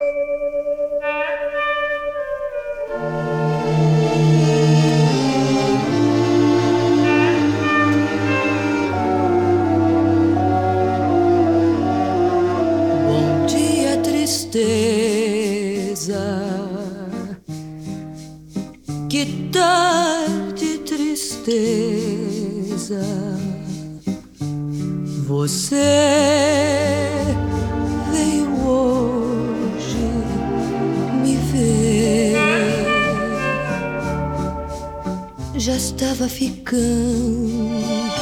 Bom dia, tristeza. Que tarde, tristeza. Você veio hoje me ver. Já estava ficando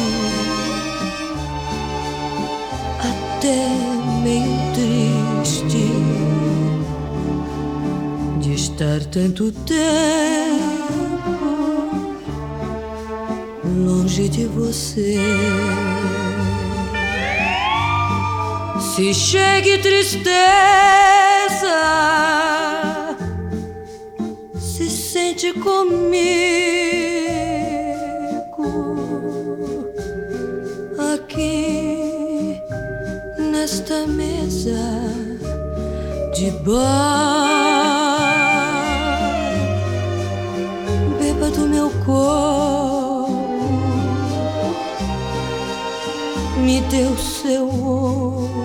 até meio triste de estar tanto tempo longe de você. Se chegue tristeza, se sente comigo aqui nesta mesa de bar. Beba do meu corpo, me dê o seu ombro,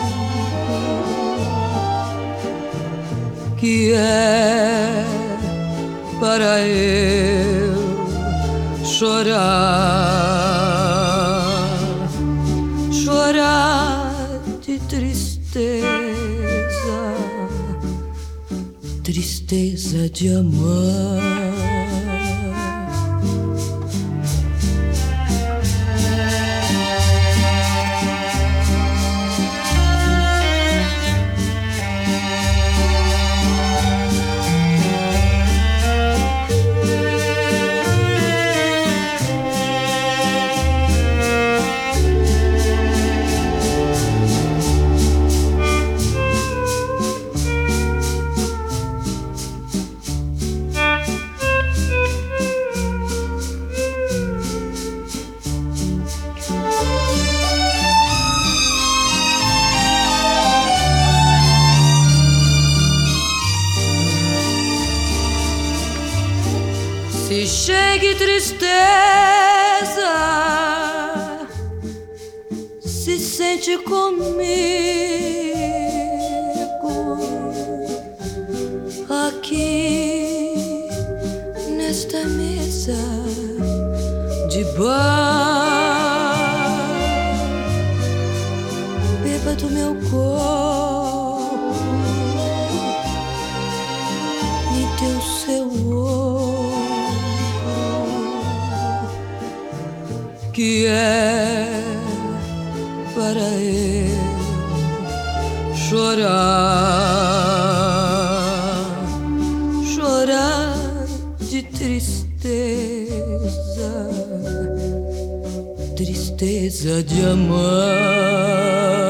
que é para eu chorar, chorar de tristeza, tristeza de amar. Se chegue tristeza, se sente comigo aqui nesta mesa de bar. Beba do meu corpo, me dê o seu ombro, que é para eu chorar, chorar de tristeza, tristeza de amar.